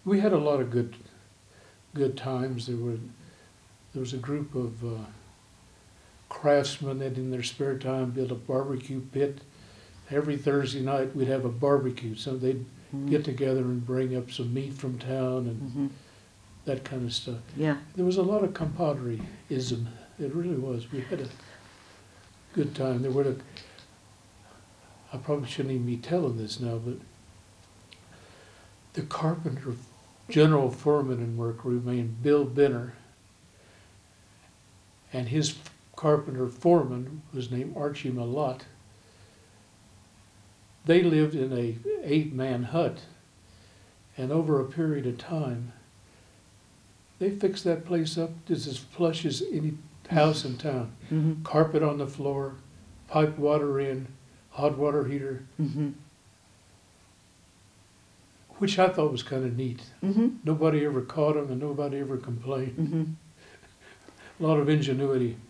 We had a lot of good times. There was a group of craftsmen that in their spare time built a barbecue pit. Every Thursday night we'd have a barbecue, so they'd get together and bring up some meat from town and that kind of stuff. Yeah. There was a lot of compadreism. It really was. We had a good time. I probably shouldn't even be telling this now, but the carpenter general foreman in Mercury remained Bill Benner, and his carpenter foreman was named Archie Malott. They lived in a 8-man hut, and over a period of time, they fixed that place up just as plush as any house in town. Carpet on the floor, piped water in, hot water heater, which I thought was kind of neat. Nobody ever caught them and nobody ever complained. A lot of ingenuity.